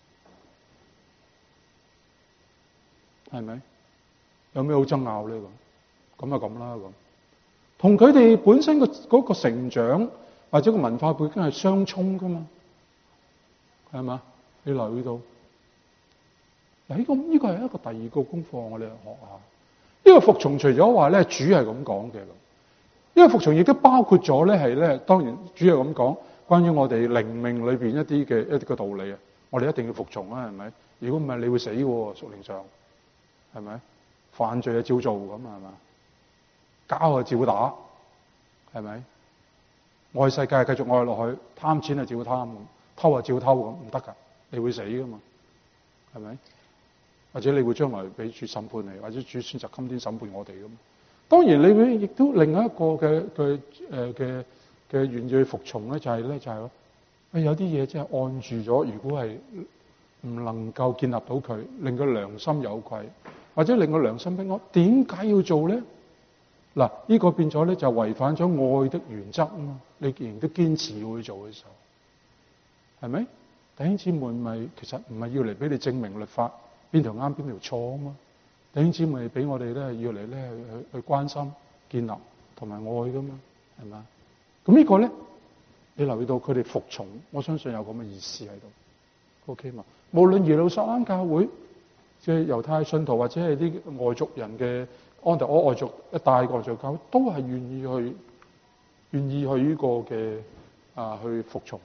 係咪？有咩好爭拗咧？咁就咁啦咁。同佢哋本身嗰個成長或者個文化背景係相衝噶嘛，係嘛？你留意到嗱，呢個係一個第二個功課，我哋學下。呢個服從除咗話咧，主係咁講嘅，呢個服從亦都包括咗咧係咧，當然主係咁講，關於我哋靈命裏邊一啲嘅道理啊，我哋一定要服從啊，係咪？如果唔係，你會死嘅喎，屬靈上係咪？犯罪就照做咁啊，係嘛？交就照打，係咪？愛世界繼續愛落去，貪錢就照貪，偷就照偷咁，唔得噶，你會死噶嘛？係咪？或者你會將來俾主審判你，或者主選擇今天審判我哋咁。當然你會亦都另外一個嘅願意去服從咧，就係有啲嘢即係按住咗，如果係唔能夠建立到佢，令佢良心有愧，或者令佢良心不安，點解要做咧？嗱，呢個變咗咧就違反咗愛的原則啊嘛！你既然都堅持要去做嘅時候，係咪？弟兄姊妹咪其實唔係要嚟俾你證明律法邊條啱邊條錯啊嘛！弟兄姊妹俾我哋咧要嚟咧去關心、建立同埋愛噶嘛，係嘛？咁呢個咧，你留意到佢哋服從，我相信有咁嘅意思喺度。 OK 嘛？無論耶路撒冷教會即係猶太信徒或者係啲外族人嘅安提阿外族一帶外族教會，都係願意去呢個嘅去服從。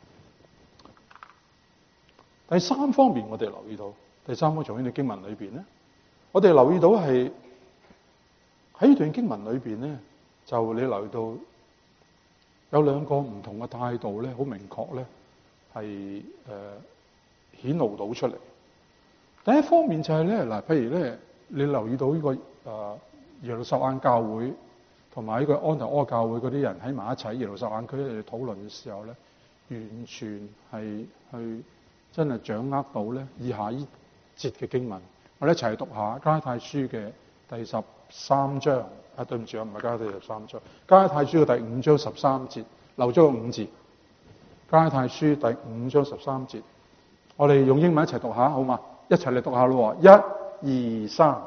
第三方面，我哋留意到第三方從呢段經文裏邊咧，我哋留意到係喺呢段經文裏邊咧，就你留意到有兩個唔同嘅態度咧，好明確咧，係顯露到出嚟。第一方面就係咧嗱，譬如咧，你留意到呢個耶路撒冷教會同埋呢個安提阿教會嗰啲人喺埋一齊，耶路撒冷區嚟討論嘅時候咧，完全係去真係掌握到咧以下呢節嘅經文。我哋一齊讀下加拉太書嘅第13章。對唔住啊，唔係加拉太書13章，加拉太書嘅第5章13節，漏咗個5字。加拉太書第5章13節，我哋用英文一齊讀下好嘛？一齊嚟讀下咯，1、2、3。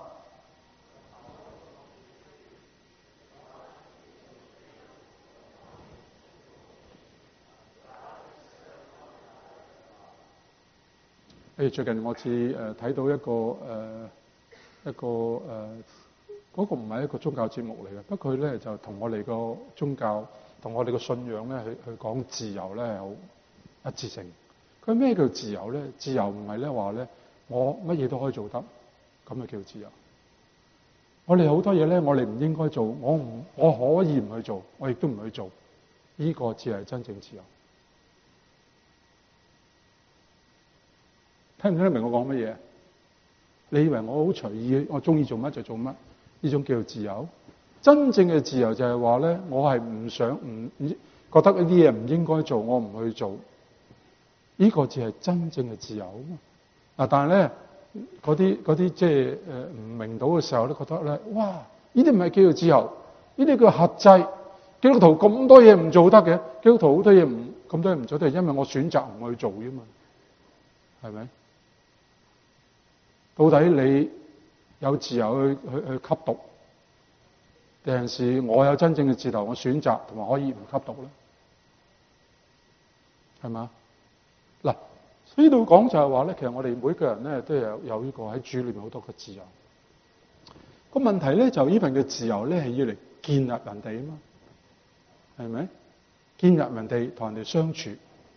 最近我似睇到一個嗰個唔係一個宗教節目嚟嘅，不過佢咧就同我哋個宗教同我哋個信仰咧去講自由咧係好一致性。佢咩叫自由咧？自由唔係咧話咧我乜嘢都可以做得，咁就叫自由。我哋好多嘢咧，我哋唔應該做，我可以唔去做，我亦都唔去做，呢個只係真正自由。聽唔聽得明我講乜嘢？你以為我好隨意，我中意做乜就做乜？呢種叫做自由。真正嘅自由就係話咧，我係唔想覺得呢啲嘢唔應該做，我唔去做。呢個只係真正嘅自由。嗱，但係咧嗰啲即係唔明到嘅時候咧，覺得咧，哇！呢啲唔係叫做自由，呢啲叫轄制。基督徒咁多嘢唔做得嘅，基督徒好多嘢咁多嘢唔做得，因為我選擇唔去做啫嘛，係咪？到底你有自由去吸毒，定係我有真正嘅自由，我選擇同埋可以唔吸毒咧？係嘛？嗱，呢度講就係話咧，其實我哋每個人咧都有呢個喺主裏面好多嘅自由。個問題咧就呢份嘅自由咧係要嚟建立人哋啊嘛，係咪？建立人哋同人哋相處。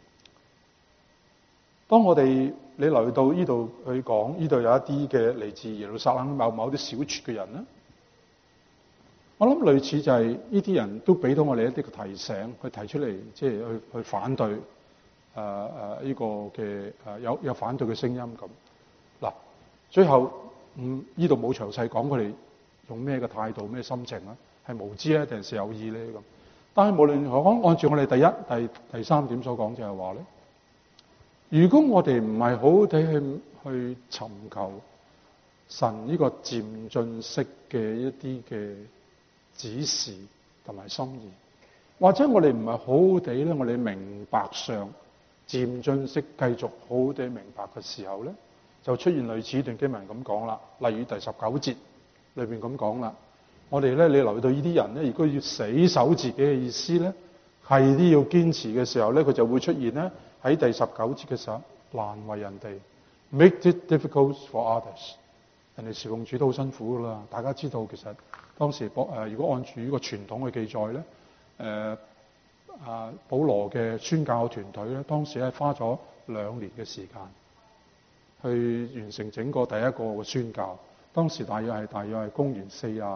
當我哋你嚟到呢度去講，呢度有一啲嘅嚟自耶路撒冷某啲小撮嘅人咧，我諗類似就係呢啲人都俾到我哋一啲嘅提醒，去提出嚟，即係去反對呢個嘅有反對嘅聲音咁。嗱，最後呢度冇詳細講佢哋用咩嘅態度、咩心情啦，係無知咧定係有意咧咁。但係無論如何，按照我哋第三點所講就係話咧。如果我哋唔係好好地去尋求神呢個漸進式嘅一啲嘅指示同埋心意，或者我哋唔係好好地咧，我哋明白上漸進式繼續好好地明白嘅時候咧，就出現類似呢段經文咁講啦。例如第19節裏邊咁講啦，我哋咧你留意到呢啲人咧，如果要死守自己嘅意思咧，係啲要堅持嘅時候咧，佢就會出現咧。喺第19節嘅時候，難為人哋 ，make it difficult for others。人哋侍奉主都好辛苦噶啦。大家知道其實當時如果按住呢個傳統嘅記載咧，保羅嘅宣教團隊咧，當時係花咗2年嘅時間去完成整個第一個嘅宣教。當時大約係公元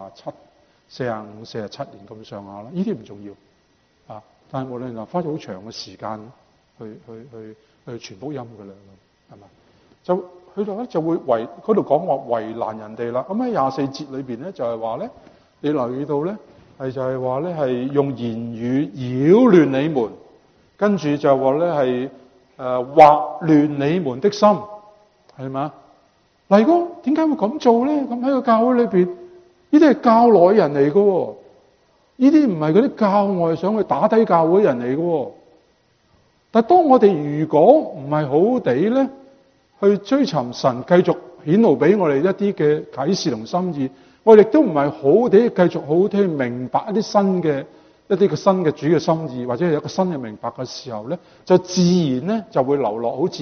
45、47年咁上下啦。呢啲唔重要啊，但係無論花咗好長嘅時間。去傳福音噶啦，係嘛？就去到咧就會嗰度講話為難人哋啦。咁喺24節裏邊咧就係話咧，你留意到咧就係話咧係用言語擾亂你們，跟住就話咧係惑亂你們的心，係嘛？嗱，如果點解會咁做咧？咁喺個教會裏邊，呢啲係教內人嚟噶，呢啲唔係嗰啲教外想去打低教會人嚟噶。但當我哋如果唔係好好地咧，去追尋神繼續顯露俾我哋一啲嘅啟示同心意，我哋亦都唔係好好地繼續好好地去明白一啲新嘅主嘅心意，或者係有一個新嘅明白嘅時候咧，就自然咧就會流落好似呢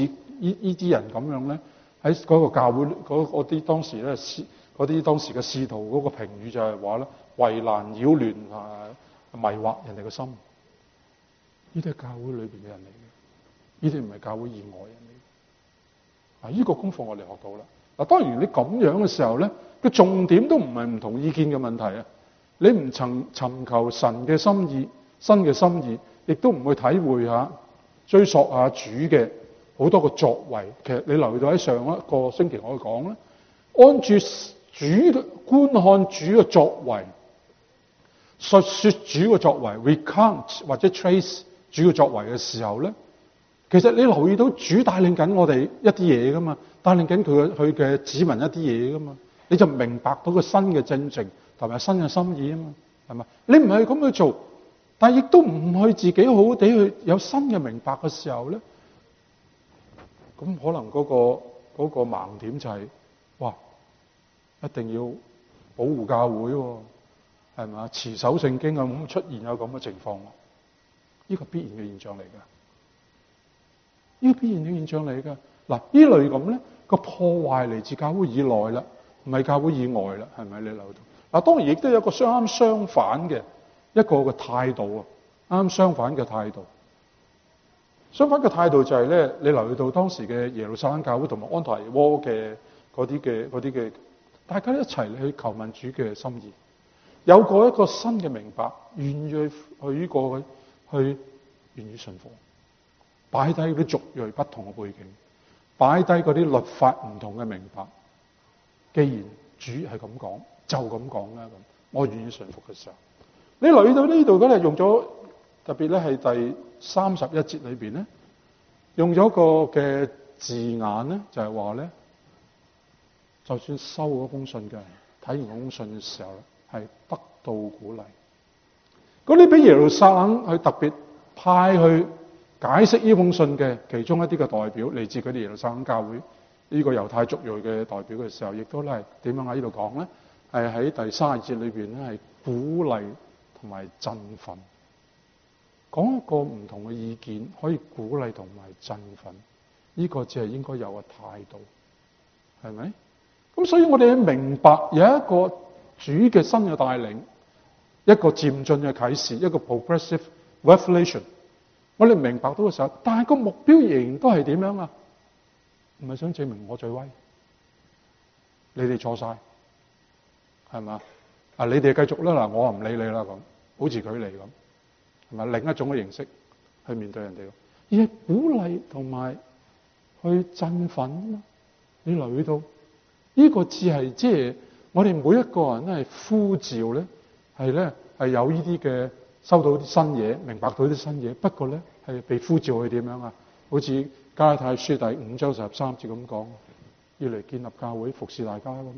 呢啲人咁樣咧，喺嗰個教會嗰啲當時咧嗰啲當時嘅使徒嗰個評語就係話咧，為難擾亂迷惑人哋嘅心。呢啲係教會裏邊嘅人嚟嘅，呢啲唔係教會以外嘅人嚟嘅。呢個功課我哋學到啦。嗱，當然你咁樣嘅時候咧，個重點都唔係唔同意見嘅問題啊。你唔尋求神嘅心意、新嘅心意，亦都唔去體會下、追溯下主嘅好多個作為。其實你留意到喺上一個星期我講咧，按住主觀看主嘅作為，述說主嘅作為 recount 或者 trace 主嘅作為嘅時候咧，其實你留意到主帶領緊我哋一啲嘢噶嘛，帶領緊佢嘅子民一啲嘢噶嘛，你就明白到個新嘅正直同埋新嘅心意啊嘛，係嘛？你唔係咁去做，但係亦都唔去自己好好地去有新嘅明白嘅時候咧，咁可能嗰個盲點就係，哇！一定要保護教會喎，係嘛？持守聖經啊，咁出現有咁嘅情況，呢個必然嘅現象嚟㗎。呢個必然嘅現象嚟㗎。嗱，呢類咁咧個破壞嚟自教會以內啦，唔係教會以外啦，係咪？你留意到？嗱，當然亦都有一個相反嘅一個嘅態度啊，啱相反嘅態度。相反嘅態度就係咧，你留意到當時嘅耶路撒冷教會同埋安提阿嘅嗰啲嘅，大家一齊去求問主嘅心意，有過一個新嘅明白，願意去願意順服，擺低嗰啲族裔不同嘅背景，擺低嗰啲律法唔同嘅明白。既然主係咁講，就咁講啦，咁我願意順服嘅時候，你留意到呢度咧用咗特別咧係第31節裏邊咧，用咗個嘅字眼咧，就係話咧，就算收嗰封信嘅人睇完嗰封信嘅時候咧，係得到鼓勵。嗰啲俾耶路撒冷去特別派去解釋呢封信嘅其中一啲嘅代表，嚟自佢哋耶路撒冷教會呢個猶太族裔嘅代表嘅時候，亦都咧係點樣喺呢度講咧？係喺第32節裏邊咧係鼓勵同埋振奮，講一個唔同嘅意見可以鼓勵同埋振奮，呢個只係應該有嘅態度，係咪？咁所以我哋要明白有一個主嘅新嘅帶領，一個漸進嘅啟示，一個 progressive revelation。我哋明白到嘅時候，但係個目標仍然都係點樣啊？唔係想證明我最威，你哋錯晒，係嘛？啊，你哋繼續啦，嗱，我唔理你啦，咁保持距離咁，係咪？另一種嘅形式去面對人哋，而係鼓勵同埋去振奮。你留意到呢個只係即係我哋每一個人咧係呼召咧，係有呢啲嘅收到啲新嘢，明白到啲新嘢。不過咧係被呼召去點樣啊？好似加拉太書第5章13節咁講，要嚟建立教會，服侍大家咁。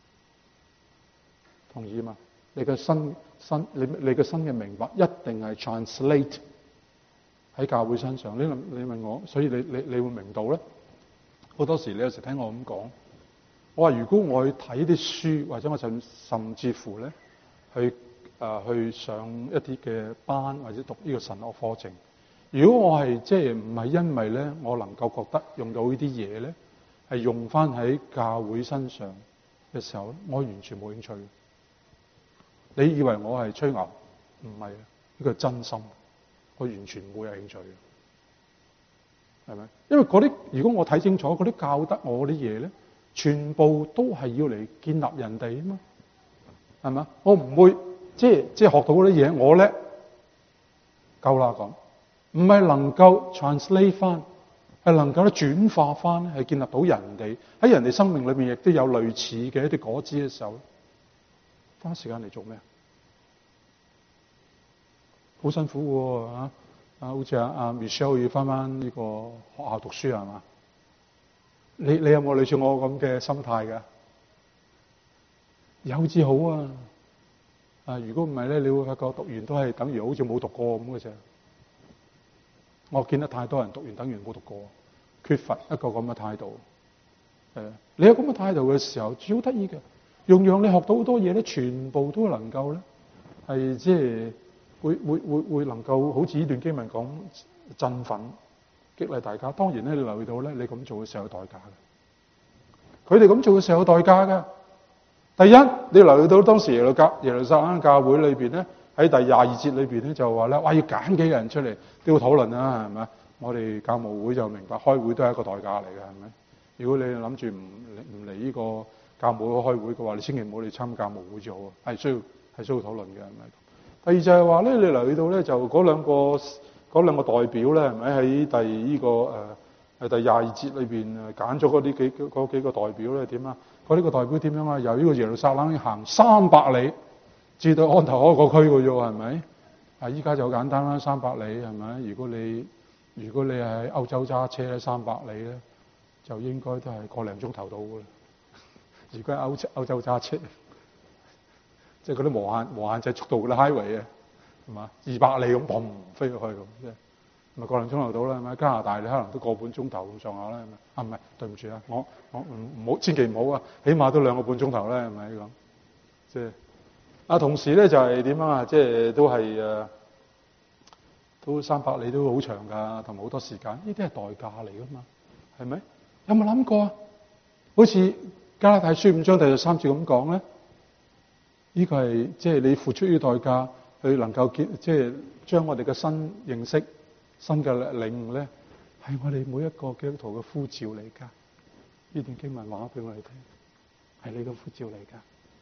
同意嘛？你嘅新嘅明白一定係 translate 喺教會身上。你問我，所以你會明到咧。好多時你有時聽我咁講，我話如果我去睇啲書，或者我甚至乎咧去上一啲嘅班，或者讀呢個神學課程。如果我係即係唔係因為咧，我能夠覺得用到呢啲嘢咧，係用翻喺教會身上嘅時候咧，我完全冇興趣。你以為我係吹牛？唔係，呢個真心，我完全冇興趣。係咪？因為嗰啲如果我睇清楚嗰啲教得我啲嘢咧，全部都係要嚟建立人哋啊嘛，係咪？我唔會即係學到嗰啲嘢，我叻夠啦咁，唔係能夠 translate 翻，係能夠咧轉化翻，係建立到人哋喺人哋生命裏面亦都有類似嘅一啲果子嘅時候，花時間嚟做咩？好辛苦喎嚇！好似阿 Michelle 要翻呢個學校讀書係嘛？你有冇類似我咁嘅心態㗎？有至好啊！如果唔係咧，你會發覺讀完都係等於好似冇讀過咁嘅啫。我見得太多人讀完等於冇讀過，缺乏一個咁嘅態度。你有咁嘅態度嘅時候，最好得意嘅，樣樣你學到好多嘢咧，全部都能夠咧係即係會能夠好似呢段經文講振奮， 激勵大家。當然咧，你留意到咧，你咁做嘅時候有代價嘅。佢哋咁做嘅時候有代價嘅。第一，你留意到當時耶路撒冷教會裏邊咧，喺第22節裏邊咧就話咧，哇要揀幾個人出嚟都要討論啦，係咪？我哋教務會就明白，開會都係一個代價嚟嘅，係咪？如果你諗住唔嚟呢個教務會開會嘅話，你千祈唔好嚟參加教務會就好，係需要討論嘅，係咪？第二就係話咧，你留意到咧，就嗰兩個代表咧，係咪喺第22節裏邊揀咗嗰幾個代表咧點啊？嗰呢個代表點樣啊？由呢個耶路撒冷行300里至到安提阿個區嘅啫喎，係咪？啊，依家就好簡單啦，300里係咪？如果你係喺歐洲揸車咧，300里咧就應該都係個零鐘頭到嘅啦。如果喺歐洲揸車，即係嗰啲無限制速度嘅 highway 啊，係嘛？200里咁砰飛咗去咁，即係咪個零鐘頭到啦？係咪？加拿大你可能都個半鐘頭咁上下啦，係咪？啊唔係，對唔住啊，我唔好，千祈唔好啊，起碼都2個半鐘頭啦，係咪咁？即係啊，同時咧就係點啊？即係都係都300里都好長㗎，同埋好多時間，呢啲係代價嚟㗎嘛，係咪？有冇諗過啊？好似加拉太書5章第13節咁講咧，呢個係即係你付出呢個代價，去能夠即係將我哋嘅新認識、新嘅領悟咧，係我哋每一個基督徒嘅呼召嚟㗎。呢段經文話俾我哋聽，係你嘅呼召嚟㗎，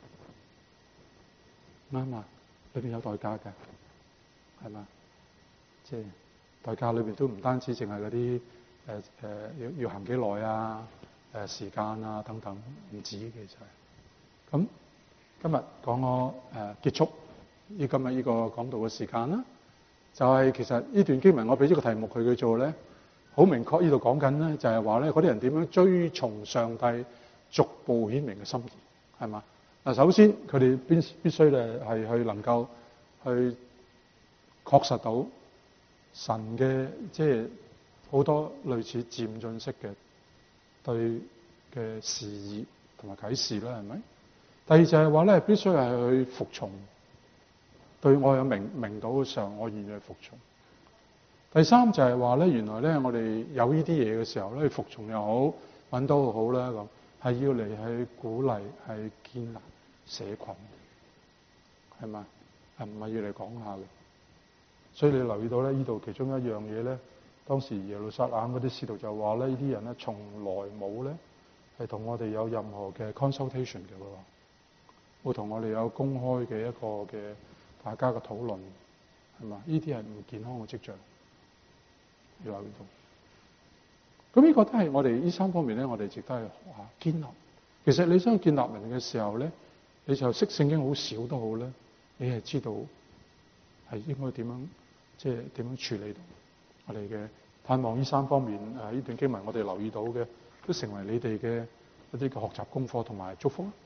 啱啊！裏邊有代價㗎，係嘛？即係代價裏邊都唔單止淨係嗰啲要行幾耐啊、時間啊等等，唔止其實。咁今日講我結束今日呢個講道嘅時間啦，就係其實呢段經文我俾咗個題目佢做咧，好明確呢度講緊咧，就係話咧嗰啲人點樣追從上帝逐步顯明嘅心意，係嘛？嗱，首先佢哋必須咧係去能夠去確實到神嘅即係好多類似漸進式嘅對嘅示意同埋啟示啦，係咪？第二就係話咧，必須係去服從，對我有明到嘅時候，我願意去服從。第三就係話咧，原來咧我哋有呢啲嘢嘅時候咧，服從又好，揾到又好啦，咁係要嚟去鼓勵、係建立社群，係嘛？係唔係要嚟講下嘅？所以你留意到咧，呢度其中一樣嘢咧，當時耶路撒冷嗰啲使徒就話咧，呢啲人咧從來冇咧係同我哋有任何嘅 consultation 嘅喎，冇同我哋有公開嘅一個嘅大家嘅討論，係嘛？呢啲係唔健康嘅跡象，要留意到。咁呢個都係我哋呢3方面咧，我哋值得去學下建立。其實你想建立人嘅時候咧，你就識聖經好少都好咧，你係知道係應該點樣。即係點樣處理到我哋嘅盼望？呢3方面呢段經文我哋留意到嘅，都成為你哋嘅一啲嘅學習功課同埋祝福啦。